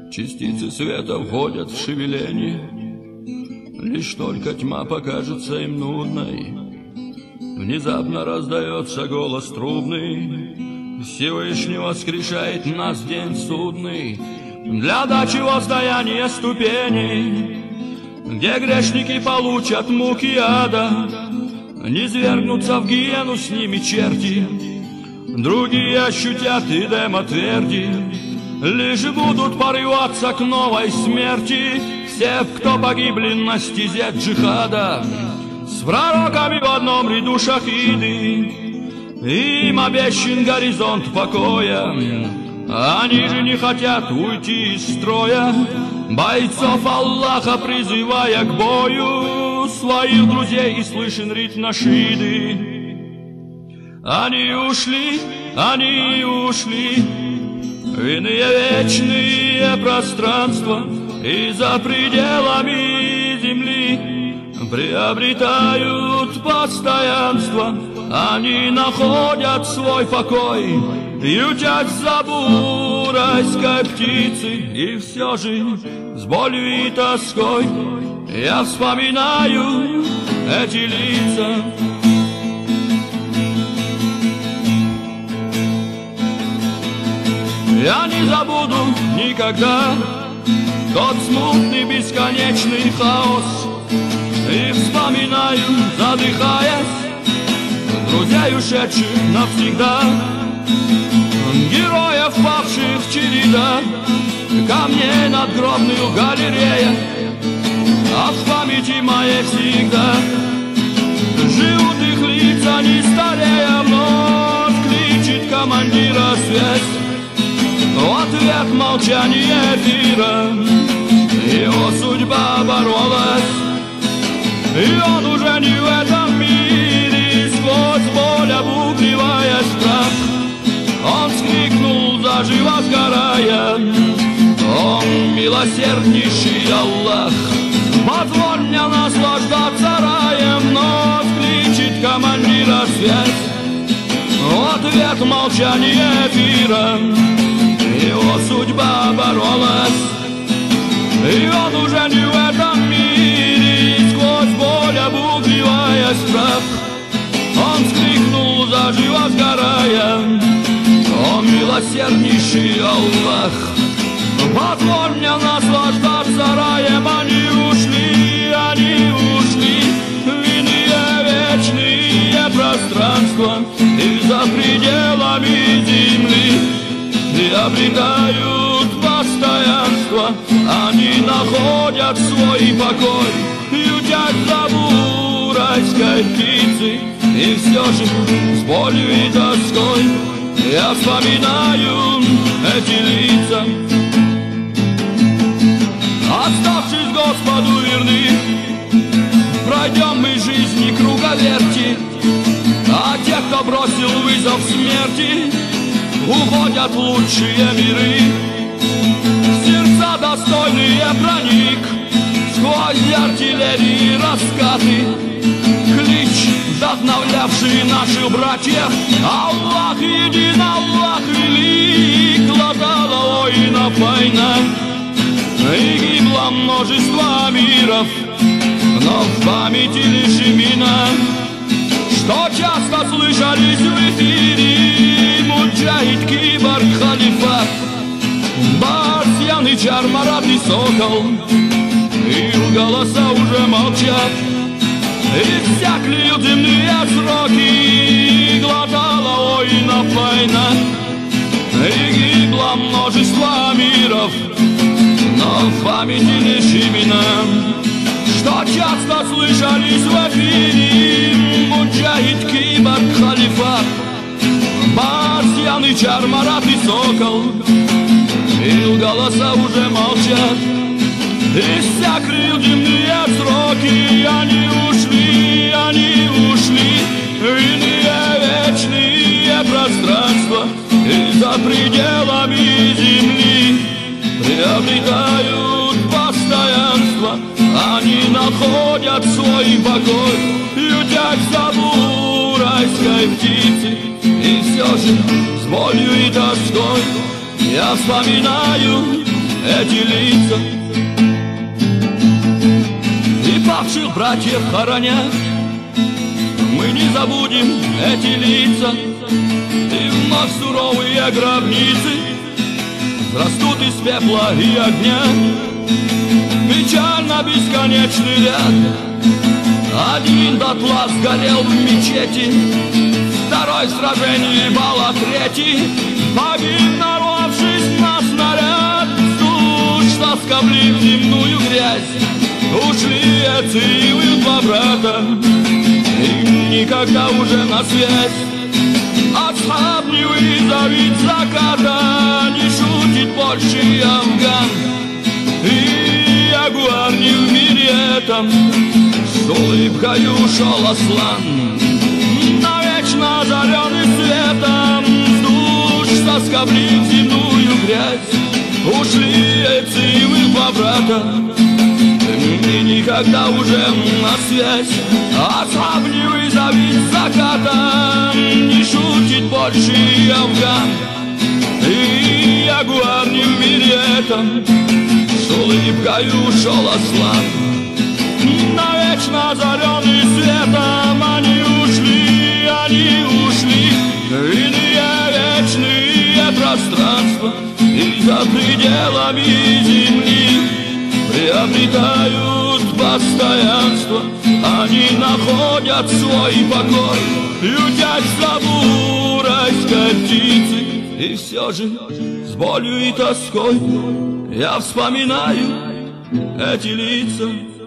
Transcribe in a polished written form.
Частицы света входят в шевеление, лишь только тьма покажется им нудной. Внезапно раздается голос трубный, Всевышний воскрешает нас в день судный, для дачи воздаяния ступеней, где грешники получат муки ада, низвергнутся в гиену с ними черти, другие ощутят идема тверди, лишь будут порываться к новой смерти все, кто погибли на стезе джихада, с пророками в одном ряду шахиды. Им обещан горизонт покоя, они же не хотят уйти из строя, бойцов Аллаха призывая к бою, своих друзей и слышен ритм нашиды. Они ушли в иные вечные пространства, и за пределами земли приобретают постоянство. Они находят свой покой, ютясь за бурайской птицы, и все же с болью и тоской я вспоминаю эти лица. Я не забуду никогда тот смутный бесконечный хаос, и вспоминаю, задыхаясь, друзей ушедших навсегда, героев, павших в чередах камней надгробных галерея, а в памяти моей всегда живут их лица, не старея. Вновь кличет командира связь, в ответ молчание эфира, его судьба боролась, и он уже не в этом мире. Сквозь боль обугливая страх, он вскрикнул, заживо сгорая: о, милосерднейший Аллах, позволь мне наслаждаться раем. Вновь кличет командира связь, в ответ молчание эфира, его судьба боролась, и он уже не в этом мире. Сквозь боль обугливая страх, он вскрикнул, заживо сгорая: о, милосерднейший Аллах, позволь мне наслаждаться раем. Они ушли в иные вечные пространства, и за пределами земли приобретают постоянство. Они находят свой покой, ютясь за бурайской птицей, и все же с болью и тоской я вспоминаю эти лица. Оставшись Господу верны, пройдем мы жизни круговерти, а те, кто бросил вызов смерти, уходят в лучшие миры. Сердца достойные проник сквозь артиллерии раскаты, клич, вдохновлявший наших братьев: Аллах един, Аллах велик. Глотала воинов война, и гибло множество миров, но в памяти лишь имена, что часто слышались в эфире: Муджахид, Киборг, Халифат, Барсьян и Чармарат и Сокол. Их голоса уже молчат, иссякли земные сроки. Глотала воинов война, и гибло множество миров, но в памяти лишь имена, что часто слышались в эфире: Муджахид, Киборг, Халифат, Барсьян и Чармарат и Сокол. Их голоса уже молчат, иссякли земные сроки. Они ушли в иные вечные пространства, и за пределами земли приобретают постоянство. Они находят свой покой, ютясь за бурайской птицей, и все же с болью и тоской я вспоминаю эти лица. И павших братьев хороня, мы не забудем эти лица. И вновь суровые гробницы растут из пепла и огня. Печально бесконечный ряд. Один дотла сгорел в мечети, второй в сражении бала, третий погиб, нарвавшись на снаряд. С душ соскобли в земную грязь, ушли Эциил два брата, и никогда уже на связь. Асхаб не вызовет заката, не шутит больше афган. И ягуар не в мире этом, с улыбкой ушел Аслан. Навечно озаренный светом, с душ соскобли в земную грязь, ушли Эциил два брата, и никогда уже на связь. Асхаб не вызовет заката, не шутит больше афган. И ягуар не в мире этом, с улыбкой ушел Аслан. Навечно озаренный светом они ушли в иные вечные пространства, и за пределами земли приобретают постоянство. Они находят свой покой, ютятся в райской птицы. И все же с болью и тоской я вспоминаю эти лица.